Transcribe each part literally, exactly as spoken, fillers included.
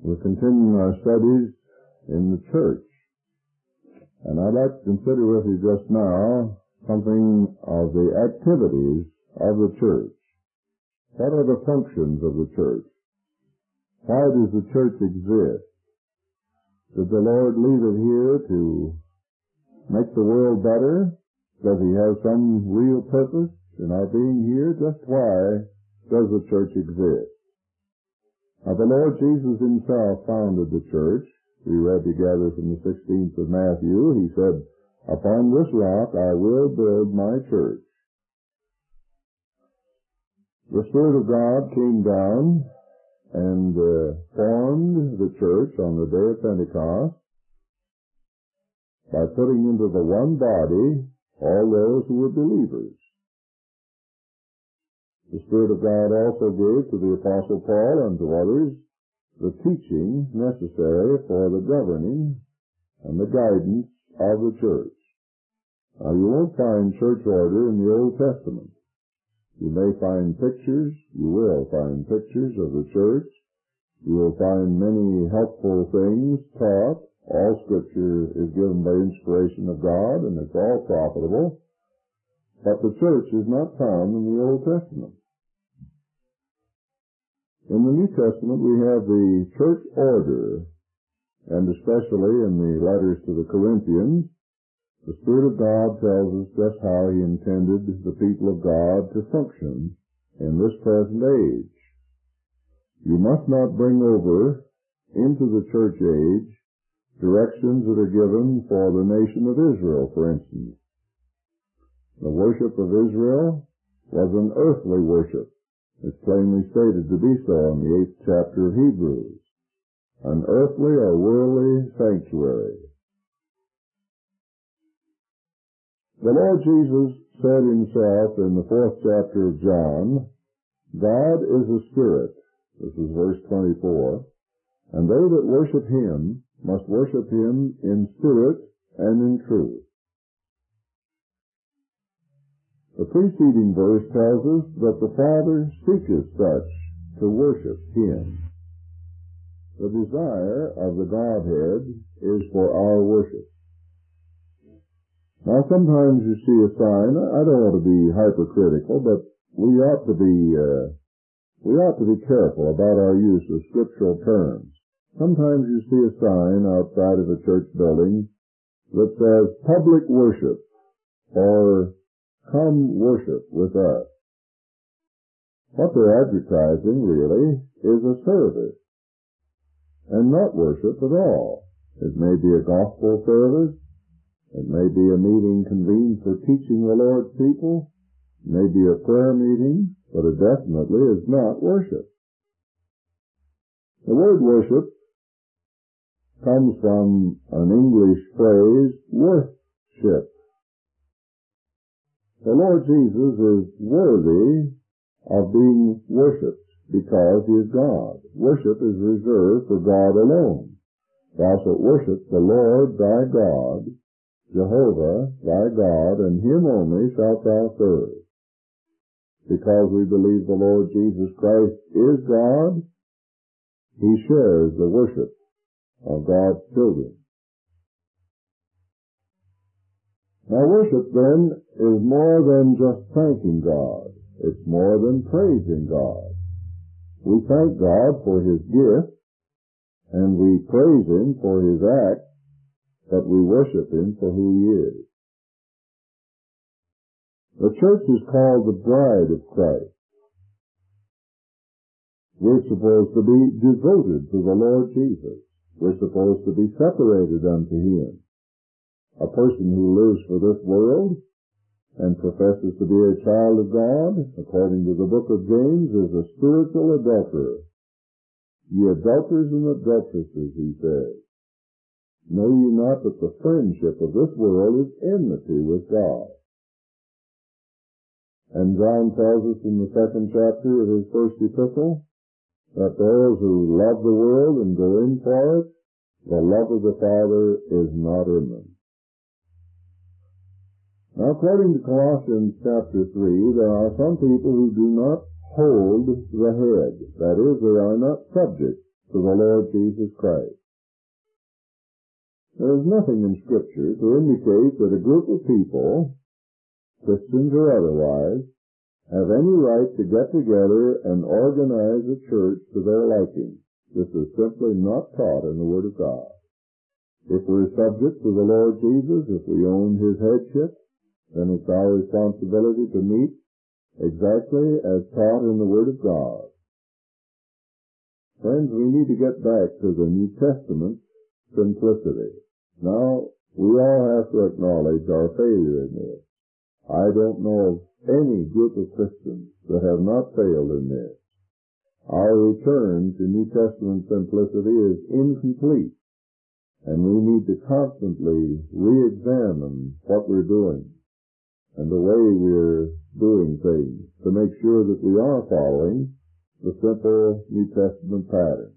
We're continuing our studies in the church. And I'd like to consider with you just now something of the activities of the church. What are the functions of the church? Why does the church exist? Did the Lord leave it here to make the world better? Does he have some real purpose in our being here? Just why does the church exist? Now, the Lord Jesus himself founded the church. We read together from the sixteenth of Matthew. He said, "Upon this rock I will build my church." The Spirit of God came down and uh, formed the church on the day of Pentecost by putting into the one body all those who were believers. The Spirit of God also gave to the Apostle Paul and to others the teaching necessary for the governing and the guidance of the church. Now, you won't find church order in the Old Testament. You may find pictures, you will find pictures of the church. You will find many helpful things taught. All Scripture is given by inspiration of God, and it's all profitable. But the church is not found in the Old Testament. In the New Testament, we have the church order, and especially in the letters to the Corinthians, the Spirit of God tells us just how he intended the people of God to function in this present age. You must not bring over into the church age directions that are given for the nation of Israel, for instance. The worship of Israel was an earthly worship. It's plainly stated to be so in the eighth chapter of Hebrews. An earthly or worldly sanctuary. The Lord Jesus said himself in the fourth chapter of John, "God is a spirit." This is verse twenty-four. "And they that worship him must worship him in spirit and in truth." The preceding verse tells us that the Father seeketh such to worship him. The desire of the Godhead is for our worship. Now, sometimes you see a sign. I don't want to be hypercritical, but we ought to be uh, we ought to be careful about our use of scriptural terms. Sometimes you see a sign outside of a church building that says "public worship" or "come worship with us." What they're advertising, really, is a service, and not worship at all. It may be a gospel service. It may be a meeting convened for teaching the Lord's people. It may be a prayer meeting, but it definitely is not worship. The word worship comes from an English phrase, worship. The Lord Jesus is worthy of being worshipped because he is God. Worship is reserved for God alone. Thou shalt worship the Lord thy God, Jehovah thy God, and him only shalt thou serve. Because we believe the Lord Jesus Christ is God, he shares the worship of God's children. Now, worship, then, is more than just thanking God. It's more than praising God. We thank God for his gift, and we praise him for his act, but we worship him for who he is. The church is called the bride of Christ. We're supposed to be devoted to the Lord Jesus. We're supposed to be separated unto him. A person who lives for this world and professes to be a child of God, according to the book of James, is a spiritual adulterer. Ye adulterers and adulteresses, he says, know ye not that the friendship of this world is enmity with God? And John tells us in the second chapter of his first epistle that those who love the world and go in for it, the love of the Father is not in them. Now, according to Colossians chapter three, there are some people who do not hold the head. That is, they are not subject to to the Lord Jesus Christ. There is nothing in Scripture to indicate that a group of people, Christians or otherwise, have any right to get together and organize a church to their liking. This is simply not taught in the Word of God. If we're subject to the Lord Jesus, if we own His headship, then it's our responsibility to meet exactly as taught in the Word of God. Friends, we need to get back to the New Testament simplicity. Now, we all have to acknowledge our failure in this. I don't know of any group of Christians that have not failed in this. Our return to New Testament simplicity is incomplete, and we need to constantly re-examine what we're doing and the way we're doing things to make sure that we are following the simple New Testament pattern.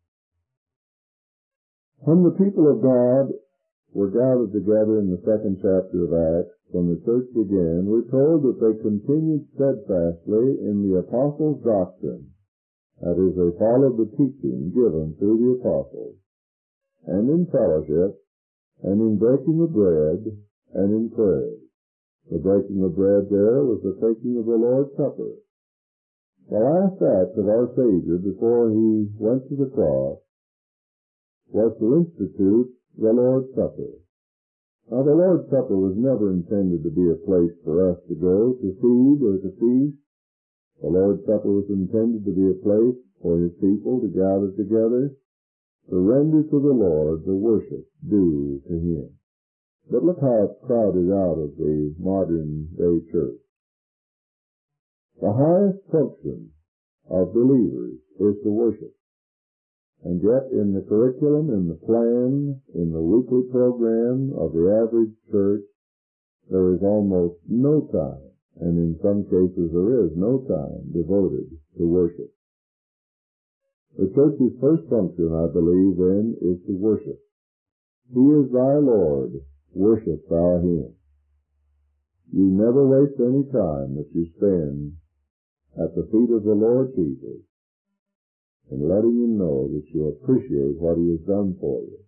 When the people of God were gathered together in the second chapter of Acts, when the church began, we're told that they continued steadfastly in the apostles' doctrine. That is, they followed the teaching given through the apostles, and in fellowship, and in breaking of bread, and in prayer. The breaking of bread there was the taking of the Lord's Supper. The last act of our Savior before He went to the cross was to institute the Lord's Supper. Now, the Lord's Supper was never intended to be a place for us to go to feed or to feast. The Lord's Supper was intended to be a place for His people to gather together to render to the Lord the worship due to Him. But look how it's crowded out of the modern day church. The highest function of believers is to worship. And yet in the curriculum, in the plan, in the weekly program of the average church, there is almost no time, and in some cases there is no time devoted to worship. The church's first function, I believe, then, is to worship. He is thy Lord, worship thou Him. You never waste any time that you spend at the feet of the Lord Jesus and letting Him know that you appreciate what He has done for you.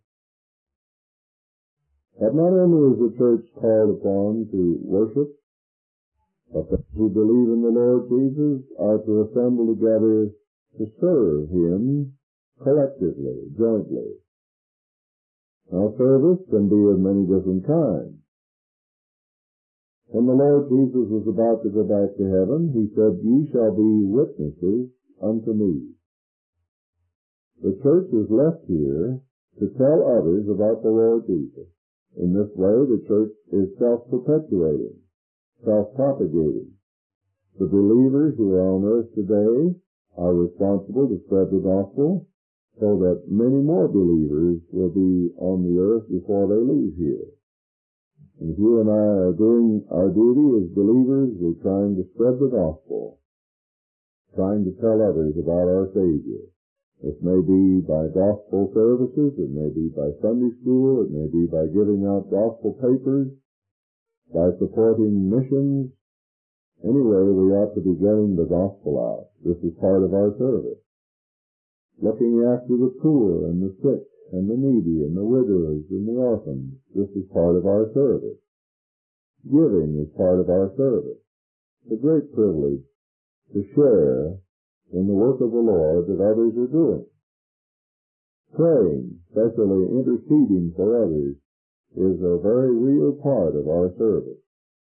But not only is the church called upon to worship, but those who believe in the Lord Jesus are to assemble together to serve Him collectively, jointly. Now, service can be of many different kinds. When the Lord Jesus was about to go back to heaven, He said, Ye shall be witnesses unto me. The church is left here to tell others about the Lord Jesus. In this way, the church is self-perpetuating, self-propagating. The believers who are on earth today are responsible to spread the gospel so that many more believers will be on the earth before they leave here. And if you and I are doing our duty as believers, we're trying to spread the gospel, trying to tell others about our Savior. This may be by gospel services, it may be by Sunday school, it may be by giving out gospel papers, by supporting missions. Anyway, we ought to be getting the gospel out. This is part of our service. Looking after the poor and the sick and the needy and the widowers and the orphans, this is part of our service. Giving is part of our service. It's a great privilege to share in the work of the Lord that others are doing. Praying, especially interceding for others, is a very real part of our service.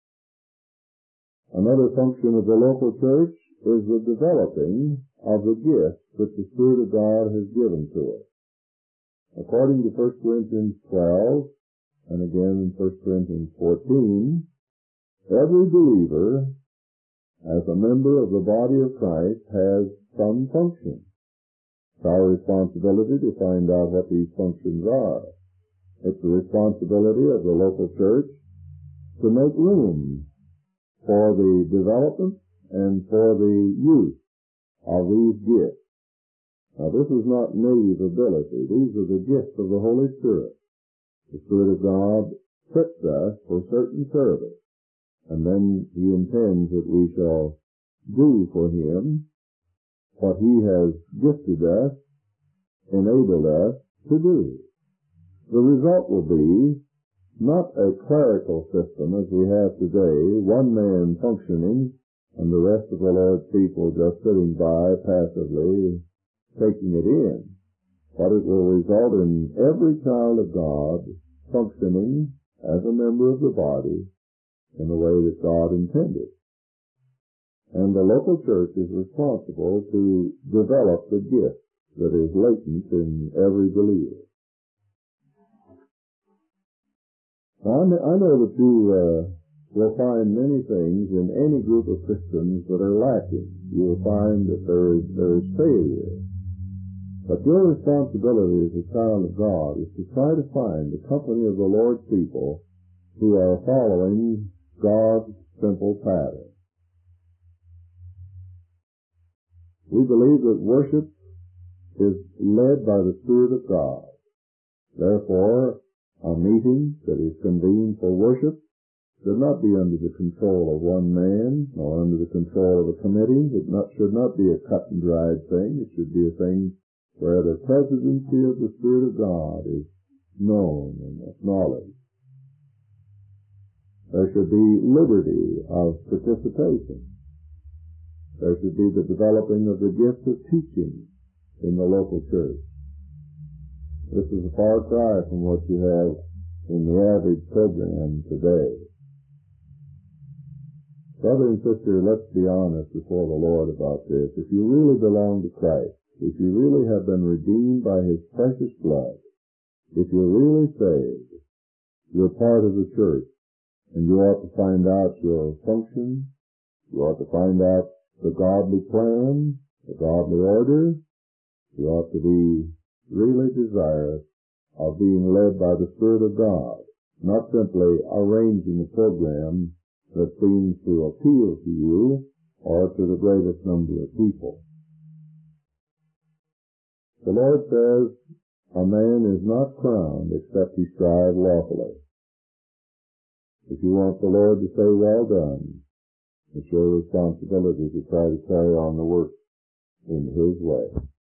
Another function of the local church is the developing of the gifts that the Spirit of God has given to us. According to First Corinthians twelve, and again in First Corinthians fourteen, every believer as a member of the body of Christ has some function. It's our responsibility to find out what these functions are. It's the responsibility of the local church to make room for the development and for the use of these gifts. Now, this is not native ability. These are the gifts of the Holy Spirit. The Spirit of God fits us for certain service. And then He intends that we shall do for Him what He has gifted us enabled us to do. The result will be not a clerical system as we have today, one man functioning and the rest of the Lord's people just sitting by passively taking it in, but it will result in every child of God functioning as a member of the body in the way that God intended. And the local church is responsible to develop the gift that is latent in every believer. Now, I know that you uh, will find many things in any group of Christians that are lacking. You will find that there is, there is failure. But your responsibility as a child of God is to try to find the company of the Lord's people who are following God's simple pattern. We believe that worship is led by the Spirit of God. Therefore, a meeting that is convened for worship should not be under the control of one man nor under the control of a committee. It not, should not be a cut and dried thing. It should be a thing where the presidency of the Spirit of God is known and acknowledged. There should be liberty of participation. There should be the developing of the gift of teaching in the local church. This is a far cry from what you have in the average program today. Brother and sister, let's be honest before the Lord about this. If you really belong to Christ, if you really have been redeemed by His precious blood, if you're really saved, you're part of the church, and you ought to find out your function, you ought to find out the godly plan, the godly order, you ought to be really desirous of being led by the Spirit of God, not simply arranging a program that seems to appeal to you or to the greatest number of people. The Lord says, a man is not crowned except he strive lawfully. If you want the Lord to say, well done, it's your responsibility to try to carry on the work in His way.